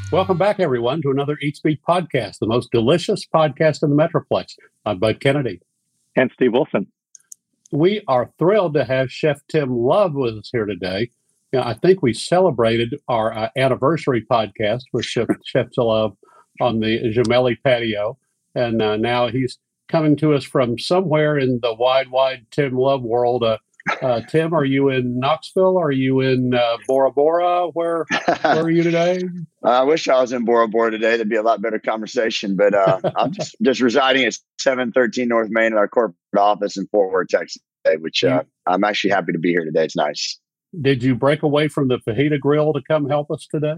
Welcome back, everyone, to another Eat Speak podcast, the most delicious podcast in the Metroplex. I'm Bud Kennedy. And Steve Wilson. We are thrilled to have Chef Tim Love with us here today. I think we celebrated our anniversary podcast with Chef Love on the Gemelli patio. And now he's coming to us from somewhere in the wide Tim Love world. Tim, are you in Knoxville? Are you in Bora Bora? Where are you today? I wish I was in Bora Bora today. That'd be a lot better conversation. But I'm just residing at 713 North Main at our corporate office in Fort Worth, Texas, today, which I'm actually happy to be here today. It's nice. Did you break away from the fajita grill to come help us today?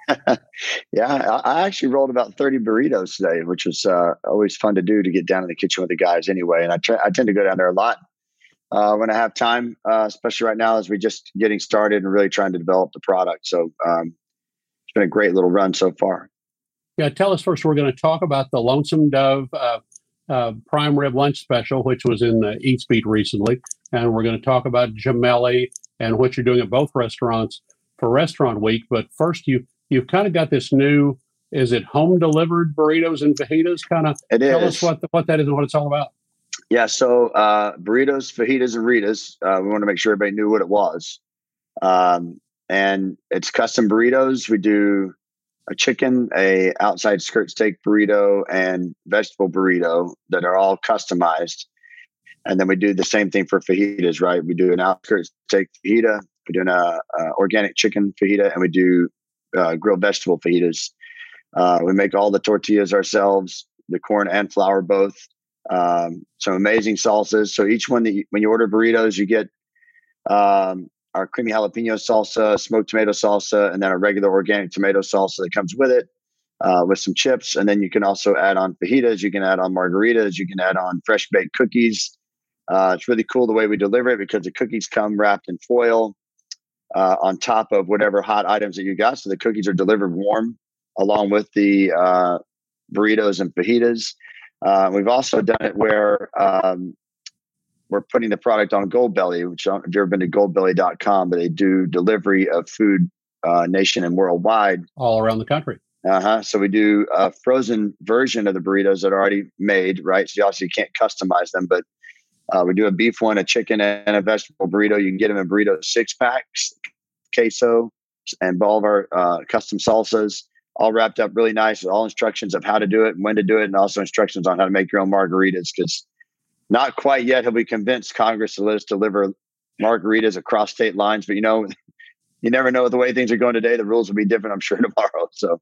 Yeah, I actually rolled about 30 burritos today, which was always fun to do, to get down in the kitchen with the guys anyway. And I tend to go down there a lot when I have time, especially right now as we're just getting started and really trying to develop the product. So it's been a great little run so far. Yeah, tell us first, we're going to talk about the Lonesome Dove prime rib lunch special, which was in the Eat Speak recently. And we're going to talk about Gemelli and what you're doing at both restaurants for Restaurant Week. But first, you've kind of got this new, is it home delivered burritos and fajitas? Tell us what that is and what it's all about. Yeah, so burritos, fajitas, and Ritas. We want to make sure everybody knew what it was. And it's custom burritos. We do a chicken, a outside skirt steak burrito, and vegetable burrito that are all customized. And then we do the same thing for fajitas, right? We do an outskirt steak fajita, we do an organic chicken fajita, and we do grilled vegetable fajitas. We make all the tortillas ourselves, the corn and flour both. Some amazing salsas. So each one when you order burritos, you get our creamy jalapeno salsa, smoked tomato salsa, and then a regular organic tomato salsa that comes with it, with some chips. And then you can also add on fajitas. You can add on margaritas. You can add on fresh baked cookies. It's really cool the way we deliver it, because the cookies come wrapped in foil on top of whatever hot items that you got. So the cookies are delivered warm along with the burritos and fajitas. We've also done it where we're putting the product on Goldbelly, which I don't know if you've ever been to goldbelly.com, but they do delivery of food nation and worldwide. All around the country. So we do a frozen version of the burritos that are already made, right? So you obviously can't customize them, but we do a beef one, a chicken, and a vegetable burrito. You can get them in burrito 6-packs, queso, and all of our custom salsas, all wrapped up really nice with all instructions of how to do it and when to do it, and also instructions on how to make your own margaritas, because not quite yet have we convinced Congress to let us deliver margaritas across state lines. But, you never know the way things are going today. The rules will be different, I'm sure, tomorrow. So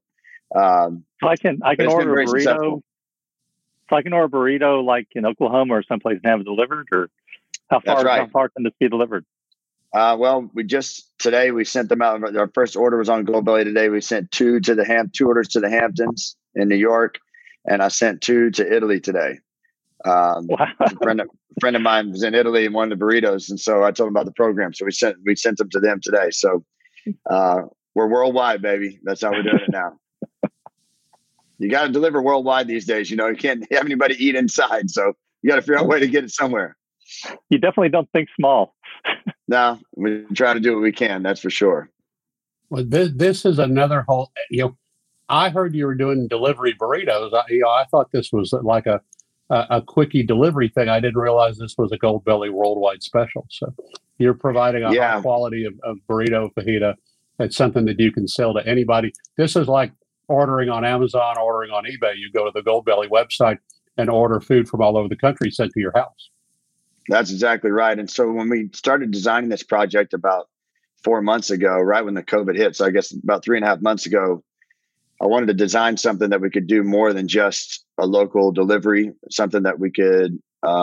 I can order a burrito. Successful. So I can order a burrito like in Oklahoma or someplace and have it delivered, or how far can this be delivered? Well, today we sent them out. Our first order was on Goldbelly today. We sent two orders to the Hamptons in New York, and I sent 2 to Italy today. Wow. A friend of mine was in Italy and wanted the burritos, and so I told him about the program. So we sent them to them today. So we're worldwide, baby. That's how we're doing it now. You got to deliver worldwide these days. You can't have anybody eat inside, so you got to figure out a way to get it somewhere. You definitely don't think small. No, we try to do what we can. That's for sure. Well, this is another whole. I heard you were doing delivery burritos. I thought this was like a quickie delivery thing. I didn't realize this was a Goldbelly worldwide special. So you're providing a high quality of burrito fajita. It's something that you can sell to anybody. This is like ordering on Amazon, ordering on eBay. You go to the Goldbelly website and order food from all over the country sent to your house. That's exactly right. And so when we started designing this project about 4 months ago, right when the COVID hit, so I guess about 3.5 months ago, I wanted to design something that we could do more than just a local delivery, something that we could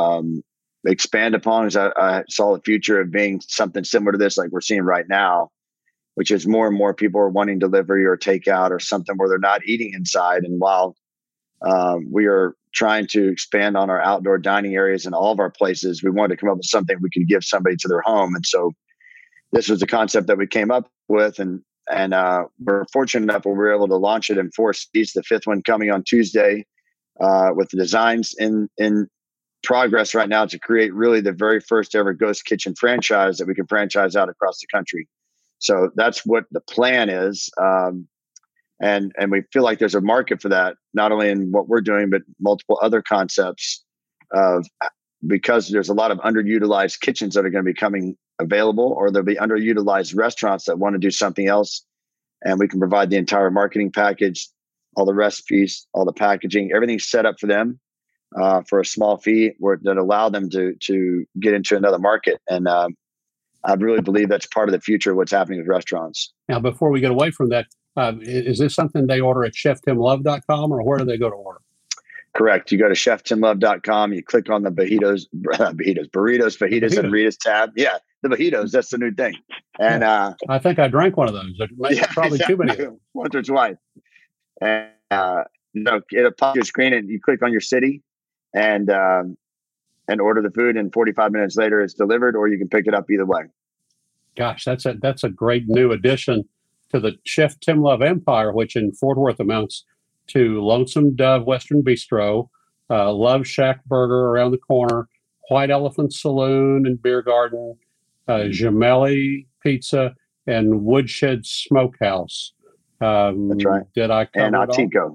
expand upon. As I saw the future of being something similar to this, like we're seeing right now, which is more and more people are wanting delivery or takeout or something where they're not eating inside. And while we are trying to expand on our outdoor dining areas in all of our places, we wanted to come up with something we could give somebody to their home. And so this was the concept that we came up with. And we're fortunate enough where we were able to launch it in 4 cities, the 5th one coming on Tuesday, with the designs in progress right now to create really the very first ever ghost kitchen franchise that we can franchise out across the country. So that's what the plan is. and we feel like there's a market for that, not only in what we're doing, but multiple other concepts of, because there's a lot of underutilized kitchens that are going to be coming available, or there'll be underutilized restaurants that want to do something else. And we can provide the entire marketing package, all the recipes, all the packaging, everything's set up for them for a small fee that allow them to get into another market. And I really believe that's part of the future of what's happening with restaurants. Now, before we get away from that, is this something they order at cheftimlove.com, or where do they go to order? Correct. You go to cheftimlove.com, you click on the burritos, fajitas, and Ritas tab. Yeah, the fajitas, that's the new thing. And I think I drank one of those. Probably too many. Once or twice. And it'll pop your screen and you click on your city and order the food, and 45 minutes later it's delivered, or you can pick it up either way. Gosh, that's a great new addition to the Chef Tim Love empire, which in Fort Worth amounts to Lonesome Dove Western Bistro, Love Shack Burger around the corner, White Elephant Saloon and Beer Garden, Gemelli Pizza, and Woodshed Smokehouse. That's right. Did I cover and Atico?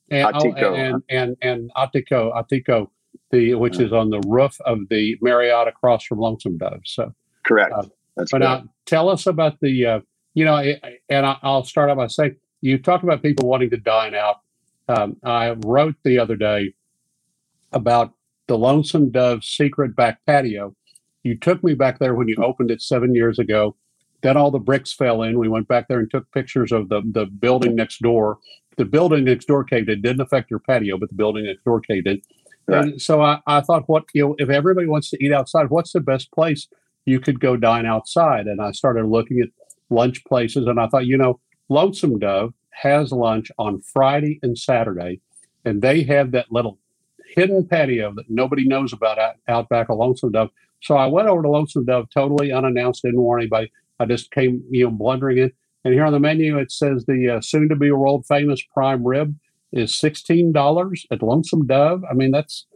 And Atico, which is on the roof of the Marriott across from Lonesome Dove. So correct. That's but now tell us about the and I'll start out by saying, you talked about people wanting to dine out. I wrote the other day about the Lonesome Dove secret back patio. You took me back there when you opened it 7 years ago. Then all the bricks fell in. We went back there and took pictures of the building next door. The building next door caved in. It didn't affect your patio, but the building next door caved in. Right. And so I thought, if everybody wants to eat outside, what's the best place you could go dine outside? And I started looking at lunch places, and I thought, Lonesome Dove has lunch on Friday and Saturday, and they have that little hidden patio that nobody knows about out back of Lonesome Dove. So I went over to Lonesome Dove totally unannounced, didn't warn anybody. I just came, blundering in. And here on the menu, it says the soon-to-be world famous prime rib is $16 at Lonesome Dove. I mean, that's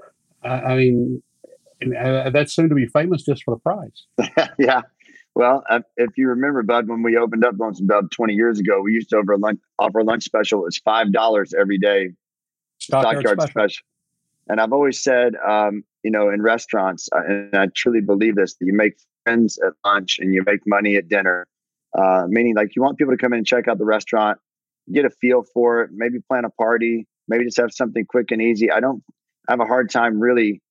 soon to be famous just for the price. Yeah. Well, if you remember, Bud, when we opened up Lonesome Dove 20 years ago, we used to offer a lunch special. It's $5 every day. Stockyard special. And I've always said, in restaurants, and I truly believe this, that you make friends at lunch and you make money at dinner. Meaning, like, you want people to come in and check out the restaurant, get a feel for it, maybe plan a party, maybe just have something quick and easy. I have a hard time really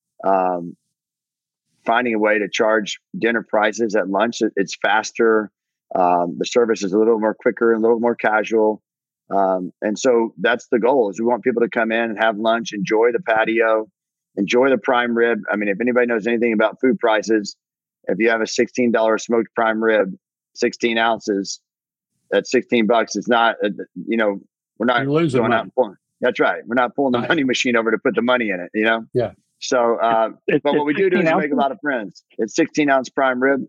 finding a way to charge dinner prices at lunch. It's faster. The service is a little more quicker and a little more casual. And so that's the goal, is we want people to come in and have lunch, enjoy the patio, enjoy the prime rib. I mean, if anybody knows anything about food prices, if you have a $16 smoked prime rib, 16 ounces at $16, it's not, we're not going out and pulling. That's right. We're not pulling the money machine over to put the money in it, Yeah. So, but what we do is we make a lot of friends. It's 16-ounce prime rib.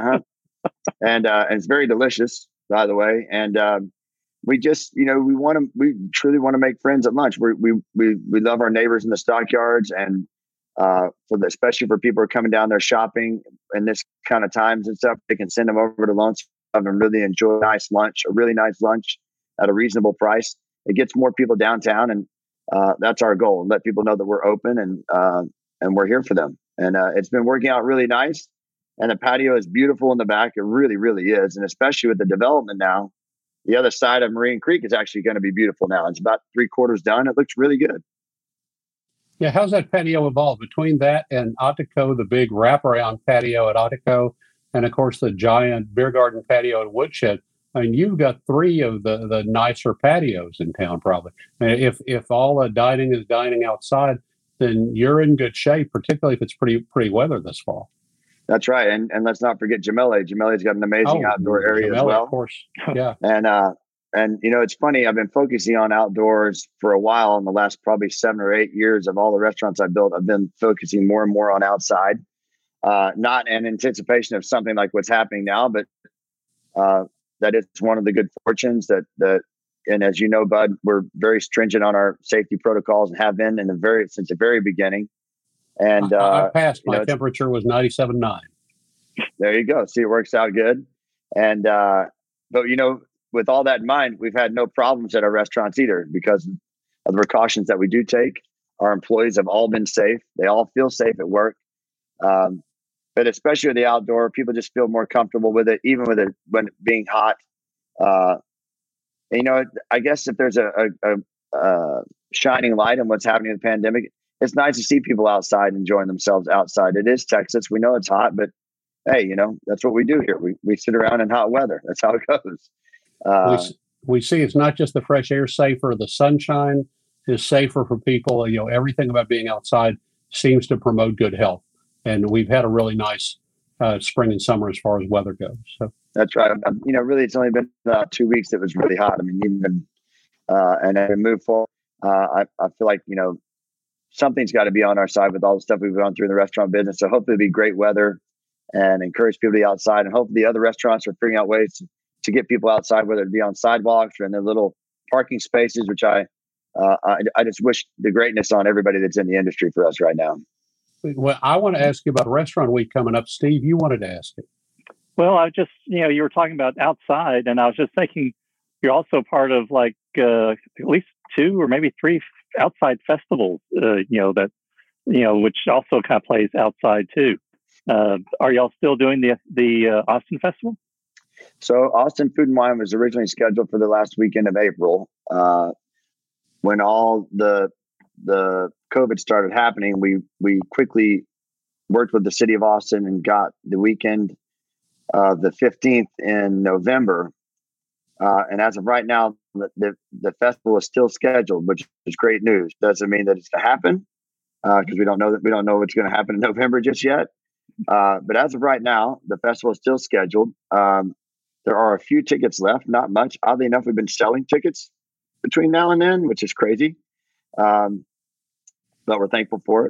And it's very delicious, by the way. And we just, we truly want to make friends at lunch. We love our neighbors in the stockyards, and especially for people who are coming down there shopping in this kind of times and stuff, they can send them over to Lonesome and really enjoy a really nice lunch at a reasonable price. It gets more people downtown, and that's our goal. Let people know that we're open and we're here for them. And it's been working out really nice. And the patio is beautiful in the back. It really, really is. And especially with the development now, the other side of Marine Creek is actually going to be beautiful now. It's about 3/4 done. It looks really good. Yeah, how's that patio evolved between that and Atico, the big wraparound patio at Atico, and of course the giant beer garden patio at Woodshed? I mean, you've got 3 of the nicer patios in town, probably. And if all the dining is dining outside, then you're in good shape, particularly if it's pretty weather this fall. That's right, and let's not forget Gemelli. Gemelli's got an amazing outdoor area as well. Of course, yeah. And it's funny. I've been focusing on outdoors for a while. In the last probably 7 or 8 years of all the restaurants I've built, I've been focusing more and more on outside. Not in anticipation of something like what's happening now, but that is one of the good fortunes that. And as you know, Bud, we're very stringent on our safety protocols and have been since the very beginning. And I passed. My temperature was 97.9. There you go. See, it works out good. And but with all that in mind, we've had no problems at our restaurants either because of the precautions that we do take. Our employees have all been safe. They all feel safe at work. But especially with the outdoor, people just feel more comfortable with it, even with it when being hot. And, I guess if there's a shining light on what's happening in the pandemic, it's nice to see people outside enjoying themselves outside. It is Texas. We know it's hot, but hey, that's what we do here. We sit around in hot weather. That's how it goes. We see it's not just the fresh air safer, the sunshine is safer for people. Everything about being outside seems to promote good health. And we've had a really nice spring and summer as far as weather goes. So that's right. Really, it's only been 2 weeks that was really hot. I mean, and as we move forward, I feel like, something's got to be on our side with all the stuff we've gone through in the restaurant business. So hopefully it'll be great weather and encourage people to be outside. And hopefully the other restaurants are figuring out ways to get people outside, whether it be on sidewalks or in their little parking spaces, which I just wish the greatness on everybody that's in the industry for us right now. Well, I want to ask you about Restaurant Week coming up. Steve, you wanted to ask it. Well, I just, you were talking about outside, and I was just thinking you're also part of like at least 2 or maybe 3 outside festivals, which also kind of plays outside too. Are y'all still doing the Austin Festival? So Austin Food and Wine was originally scheduled for the last weekend of April. When all the COVID started happening, we quickly worked with the city of Austin and got the weekend of the 15th in November. And as of right now, the festival is still scheduled, which is great news. Doesn't mean that it's to happen because we don't know what's going to happen in November just yet. But as of right now, the festival is still scheduled. There are a few tickets left, not much. Oddly enough, we've been selling tickets between now and then, which is crazy. But we're thankful for it.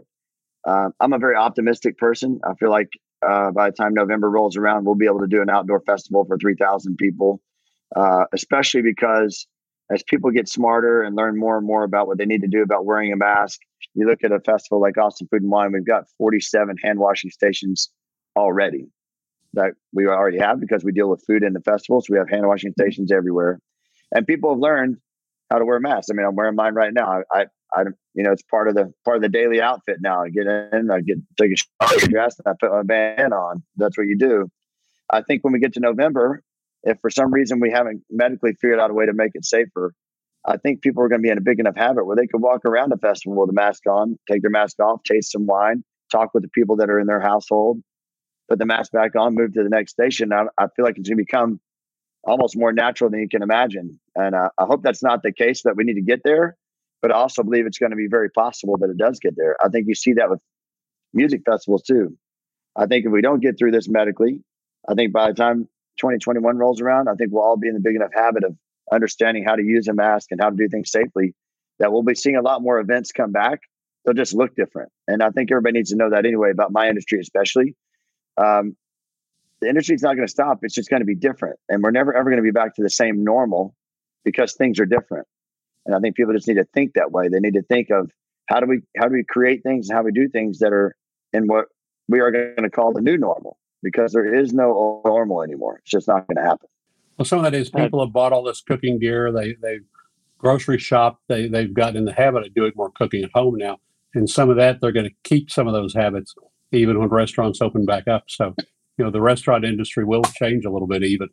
I'm a very optimistic person. I feel like by the time November rolls around, we'll be able to do an outdoor festival for 3,000 people, especially because as people get smarter and learn more and more about what they need to do about wearing a mask, you look at a festival like Austin Food and Wine, we've got 47 hand washing stations already that we already have because we deal with food in the festival. So we have hand washing stations everywhere. And people have learned how to wear masks. I mean, I'm wearing mine right now. I it's part of the daily outfit now. I get in, take a shower, dress, and I put my band on. That's what you do. I think when we get to November, if for some reason we haven't medically figured out a way to make it safer, I think people are going to be in a big enough habit where they can walk around the festival with a mask on, take their mask off, taste some wine, talk with the people that are in their household, put the mask back on, move to the next station. I feel like it's going to become almost more natural than you can imagine. And I hope that's not the case, that we need to get there. But I also believe it's going to be very possible that it does get there. I think you see that with music festivals too. I think if we don't get through this medically, I think by the time 2021 rolls around, I think we'll all be in a big enough habit of understanding how to use a mask and how to do things safely that we'll be seeing a lot more events come back. They'll just look different. And I think everybody needs to know that anyway, about my industry especially. The industry is not going to stop. It's just going to be different. And we're never, ever going to be back to the same normal because things are different. And I think people just need to think that way. They need to think of how do we create things and how we do things that are in what we are going to call the new normal, because there is no old normal anymore. It's just not going to happen. Well, some of that is people have bought all this cooking gear. They grocery shop. They've gotten in the habit of doing more cooking at home now. And some of that, they're going to keep some of those habits even when restaurants open back up. So, the restaurant industry will change a little bit even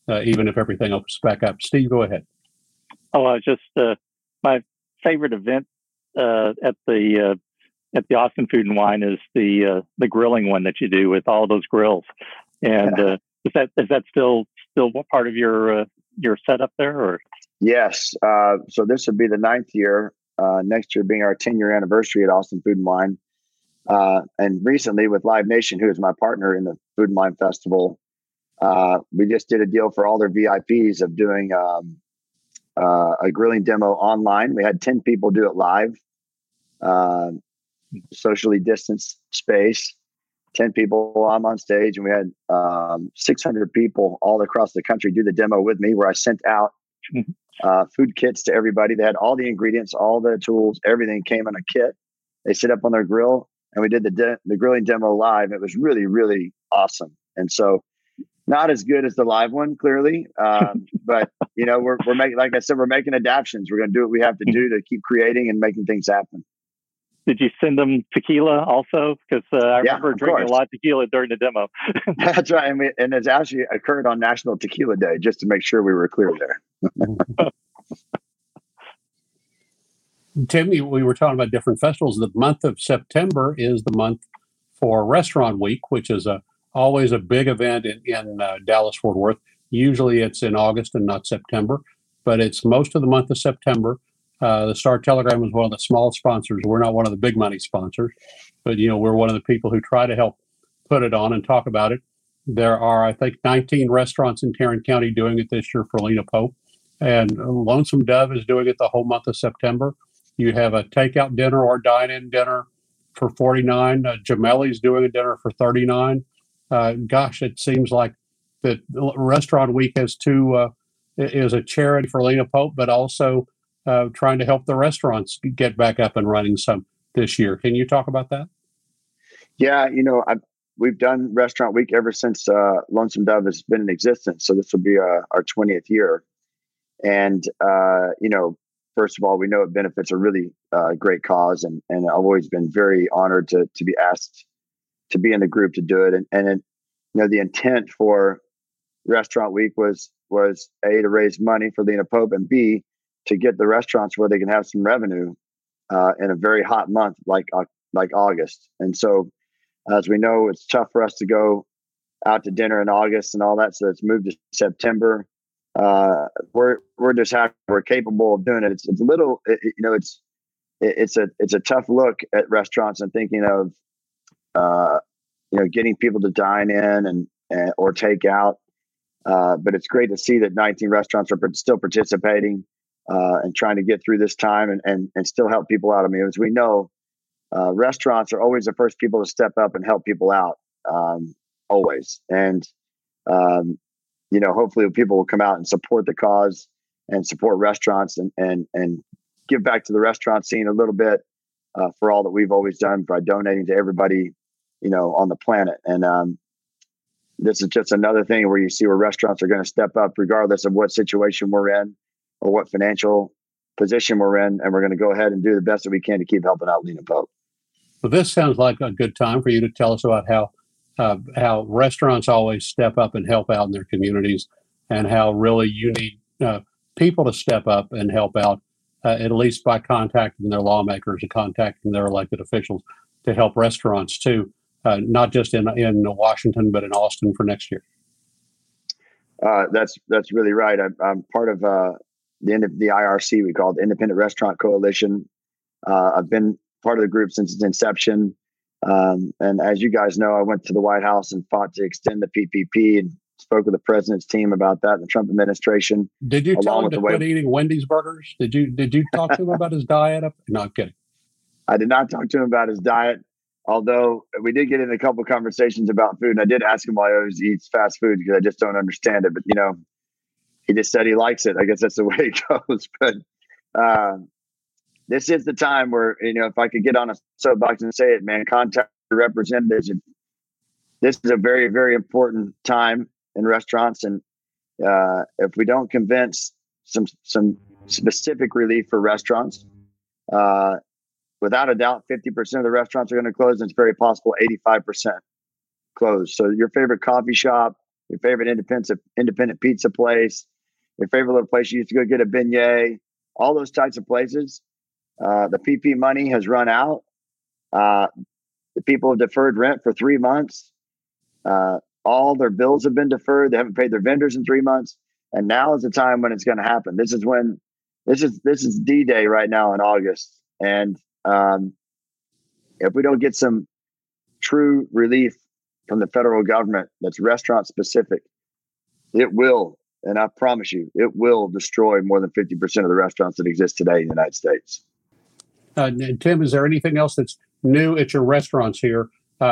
if everything opens back up. Steve, go ahead. Oh, just my favorite event at the Austin Food and Wine is the grilling one that you do with all those grills. And is that still part of your setup there? Or yes. So this would be the 9th year. Next year being our 10-year anniversary at Austin Food and Wine. And recently with Live Nation, who is my partner in the Food and Wine Festival, we just did a deal for all their VIPs of doing a grilling demo online. We had 10 people do it live, socially distanced space, 10 people. I'm on stage, and we had 600 people all across the country do the demo with me, where I sent out food kits to everybody. They had all the ingredients, all the tools, everything came in a kit. They sit up on their grill, and we did the grilling demo live. It was really, really awesome. And so Not as good as the live one, clearly. But we're making, like I said, we're making adaptions. We're going to do what we have to do to keep creating and making things happen. Did you send them tequila also? Because I remember drinking a lot of tequila during the demo. That's right. And it's actually occurred on National Tequila Day, just to make sure we were clear there. Tim, we were talking about different festivals. The month of September is the month for Restaurant Week, which is always a big event in Dallas-Fort Worth. Usually it's in August and not September, but it's most of the month of September. The Star-Telegram is one of the small sponsors. We're not one of the big money sponsors, but we're one of the people who try to help put it on and talk about it. There are, I think, 19 restaurants in Tarrant County doing it this year for Lena Pope, and Lonesome Dove is doing it the whole month of September. You have a takeout dinner or dine-in dinner for $49. Gemelli's doing a dinner for $39. Gosh, it seems like that Restaurant Week is a charity for Lena Pope, but also trying to help the restaurants get back up and running some this year. Can you talk about that? Yeah, we've done Restaurant Week ever since Lonesome Dove has been in existence. So this will be our 20th year. And, first of all, we know it benefits a really great cause. And I've always been very honored to be asked to be in the group to do it. And the intent for Restaurant Week was A, to raise money for Lena Pope, and B, to get the restaurants where they can have some revenue in a very hot month like August. And so, as we know, it's tough for us to go out to dinner in August and all that. So it's moved to September. We're just happy we're capable of doing it. It's a little, it's a tough look at restaurants and thinking of, getting people to dine in and or take out. But it's great to see that 19 restaurants are still participating and trying to get through this time and still help people out. As we know, restaurants are always the first people to step up and help people out, always. And, hopefully people will come out and support the cause and support restaurants and give back to the restaurant scene a little bit for all that we've always done by donating to everybody, on the planet. And this is just another thing where you see where restaurants are going to step up regardless of what situation we're in or what financial position we're in. And we're going to go ahead and do the best that we can to keep helping out Lena Pope. Well, this sounds like a good time for you to tell us about how restaurants always step up and help out in their communities, and how really you need people to step up and help out, at least by contacting their lawmakers and contacting their elected officials to help restaurants too, not just in Washington, but in Austin for next year. That's really right. I'm part of the IRC, we call it the Independent Restaurant Coalition. I've been part of the group since its inception. And as you guys know, I went to the White House and fought to extend the PPP and spoke with the president's team about that in the Trump administration. Did you tell him to quit eating Wendy's burgers? Did you talk to him about his diet? No, I'm kidding. I did not talk to him about his diet, although we did get in a couple of conversations about food. And I did ask him why he always eats fast food, because I just don't understand it. But, he just said he likes it. I guess that's the way it goes. But this is the time where, if I could get on a soapbox and say it, man, contact your representatives. This is a very, very important time in restaurants. And if we don't convince some specific relief for restaurants, without a doubt, 50% of the restaurants are going to close, and it's very possible 85% close. So your favorite coffee shop, your favorite independent pizza place, your favorite little place you used to go get a beignet, all those types of places, the PP money has run out. The people have deferred rent for 3 months. All their bills have been deferred. They haven't paid their vendors in 3 months. And now is the time when it's going to happen. This is D-Day right now in August. And if we don't get some true relief from the federal government that's restaurant specific, it will, and I promise you, it will destroy more than 50% of the restaurants that exist today in the United States. Tim, is there anything else that's new at your restaurants here?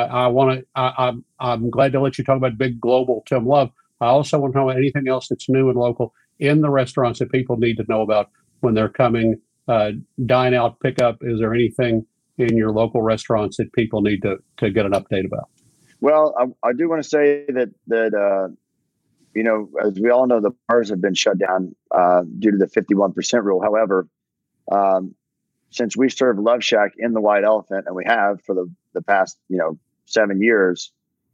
I'm glad to let you talk about big global Tim Love. I also want to know anything else that's new and local in the restaurants that people need to know about when they're coming, dine out, pick up. Is there anything in your local restaurants that people need to get an update about? Well, I do want to say that as we all know, the bars have been shut down due to the 51% rule. However, since we serve Love Shack in the White Elephant, and we have for the past 7 years,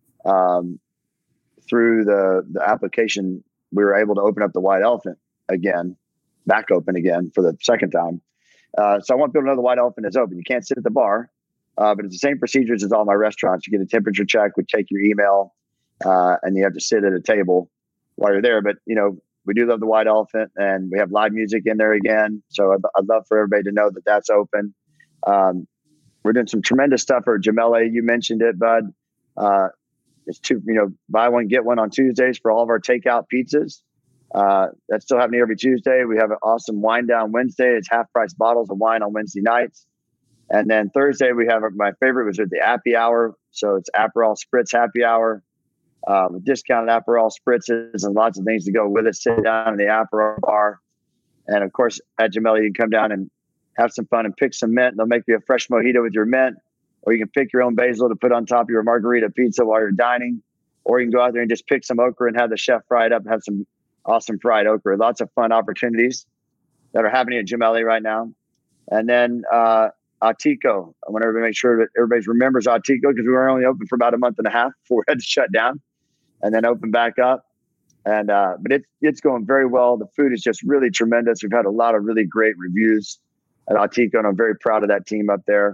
through the application, we were able to open up the White Elephant again, back open again for the second time. So I want people to know the White Elephant is open. You can't sit at the bar, but it's the same procedures as all my restaurants. You get a temperature check, we take your email, and you have to sit at a table while you're there. But, we do love the White Elephant, and we have live music in there again. So I'd love for everybody to know that that's open. We're doing some tremendous stuff for Gemelli. You mentioned it, Bud. It's buy one, get one on Tuesdays for all of our takeout pizzas. That's still happening every Tuesday. We have an awesome wine down Wednesday. It's half price bottles of wine on Wednesday nights. And then Thursday, we have my favorite was with the happy hour. So it's Aperol Spritz happy hour. With discounted Aperol spritzes and lots of things to go with it. Sit down in the Aperol bar. And of course, at Gemelli, you can come down and have some fun and pick some mint. They'll make you a fresh mojito with your mint, or you can pick your own basil to put on top of your margarita pizza while you're dining, or you can go out there and just pick some okra and have the chef fry it up and have some awesome fried okra. Lots of fun opportunities that are happening at Gemelli right now. And then Atico. I want everybody to make sure that everybody remembers Atico, because we were only open for about a month and a half before we had to shut down and then open back up. And but it's going very well. The food is just really tremendous. We've had a lot of really great reviews at Atico, and I'm very proud of that team up there.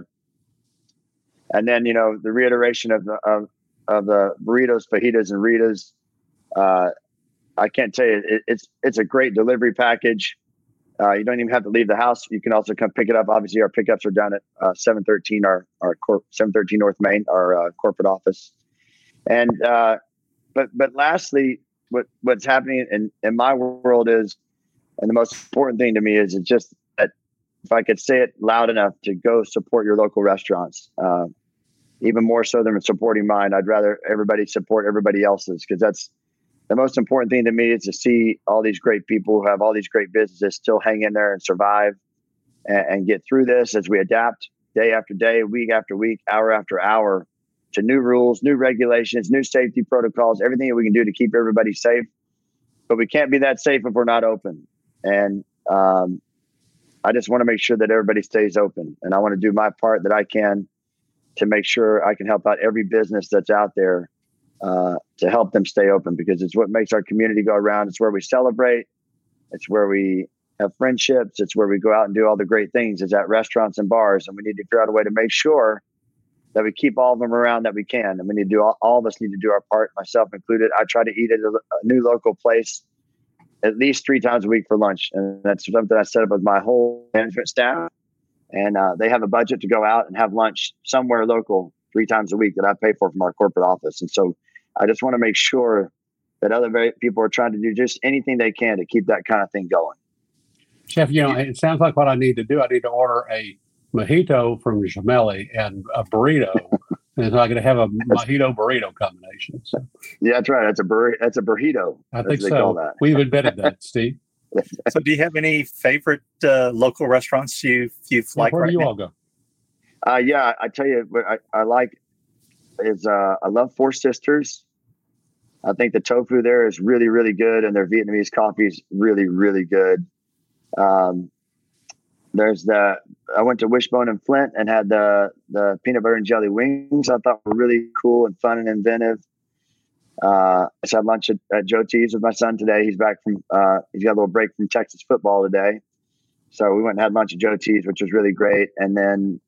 And then the reiteration of the burritos, fajitas, and Ritas. I can't tell you, it's a great delivery package. You don't even have to leave the house. You can also come pick it up. Obviously, our pickups are down at 713 713 North Main, our corporate office. And but lastly, what's happening in my world is, and the most important thing to me is, it's just that if I could say it loud enough, to go support your local restaurants, even more so than supporting mine. I'd rather everybody support everybody else's, because that's the most important thing to me, is to see all these great people who have all these great businesses still hang in there and survive and get through this as we adapt day after day, week after week, hour after hour, to new rules, new regulations, new safety protocols, everything that we can do to keep everybody safe. But we can't be that safe if we're not open. And I just want to make sure that everybody stays open. And I want to do my part that I can to make sure I can help out every business that's out there to help them stay open, because it's what makes our community go around. It's where we celebrate. It's where we have friendships. It's where we go out and do all the great things, is at restaurants and bars. And we need to figure out a way to make sure that we keep all of them around that we can. And we need to do all of us need to do our part, myself included. I try to eat at a new local place at least 3 times a week for lunch. And that's something I set up with my whole management staff. And they have a budget to go out and have lunch somewhere local 3 times a week that I pay for from our corporate office. And so I just want to make sure that other people are trying to do just anything they can to keep that kind of thing going. Chef, it sounds like what I need to do, I need to order a mojito from Gemelli and a burrito. And so I can have a mojito burrito combination. So. Yeah, that's right. That's a burrito. I think so. We've invented that, Steve. So do you have any favorite local restaurants you've liked? Where do you all go? Yeah, I tell you what I like is I love Four Sisters. I think the tofu there is really, really good, and their Vietnamese coffee is really, really good. I went to Wishbone in Flint and had the peanut butter and jelly wings. I thought were really cool and fun and inventive. I just had lunch at Joe T's with my son today. He's back from he's got a little break from Texas football today, so we went and had lunch at Joe T's, which was really great. And then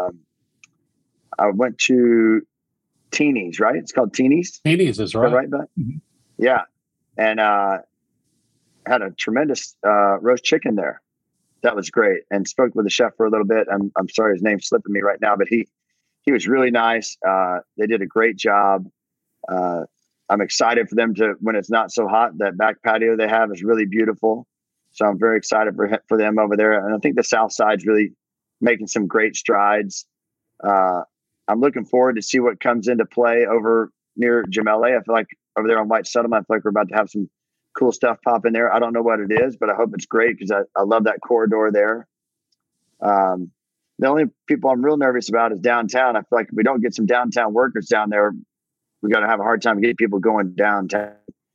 I went to Teeny's, right? It's called Teeny's. Teeny's is right. Right, Bud? Mm-hmm. Yeah. And had a tremendous roast chicken there. That was great. And spoke with the chef for a little bit. I'm sorry, his name's slipping me right now, but he was really nice. They did a great job. I'm excited for them to, when it's not so hot, that back patio they have is really beautiful. So I'm very excited for them over there. And I think the South Side's really making some great strides. I'm looking forward to see what comes into play over near Gemelli. I feel like over there on White Settlement, I feel like we're about to have some cool stuff pop in there. I don't know what it is, but I hope it's great, because I love that corridor there. The only people I'm real nervous about is downtown. I feel like if we don't get some downtown workers down there, we're going to have a hard time getting people going downtown.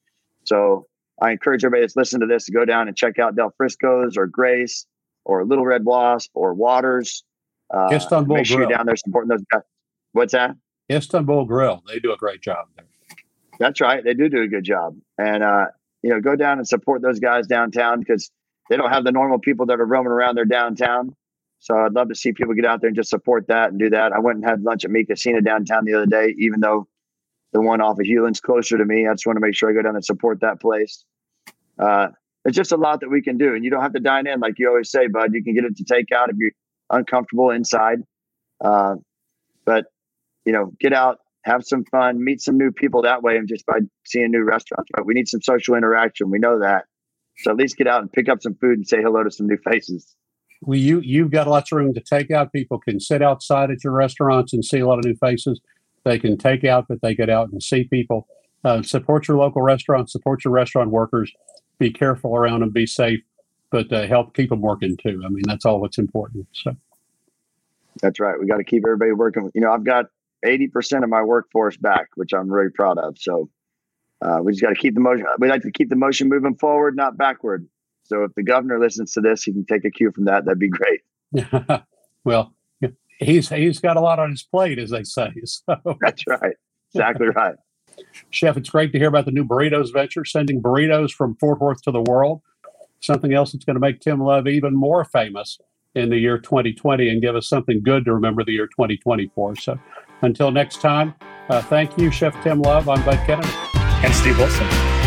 So I encourage everybody that's listening to this to go down and check out Del Frisco's or Grace or Little Red Wasp or Waters. Istanbul make sure Grill. you're down there supporting those guys. What's that? Istanbul Grill. They do a great job there. That's right. They do a good job. And, go down and support those guys downtown because they don't have the normal people that are roaming around their downtown. So I'd love to see people get out there and just support that and do that. I went and had lunch at Mi Casino downtown the other day, even though the one off of Hewlin's closer to me. I just want to make sure I go down and support that place. It's just a lot that we can do. And you don't have to dine in like you always say, bud. You can get it to take out if you're uncomfortable inside. But get out, have some fun, meet some new people that way, and just by seeing new restaurants. But we need some social interaction. We know that. So at least get out and pick up some food and say hello to some new faces. Well, you've got lots of room to take out. People can sit outside at your restaurants and see a lot of new faces. They can take out, but they get out and see people. Support your local restaurants, support your restaurant workers. Be careful around them, be safe, but help keep them working too. I mean, that's all that's important. So that's right. We got to keep everybody working. I've got 80% of my workforce back, which I'm really proud of. So we just got to keep the motion. We like to keep the motion moving forward, not backward. So if the governor listens to this, he can take a cue from that. That'd be great. Well, he's got a lot on his plate, as they say. So that's right. Exactly right. Chef, it's great to hear about the new burritos venture, sending burritos from Fort Worth to the world. Something else that's going to make Tim Love even more famous in the year 2020 and give us something good to remember the year 2020 for. So until next time, thank you, Chef Tim Love. I'm Bud Kennedy. And Steve Wilson.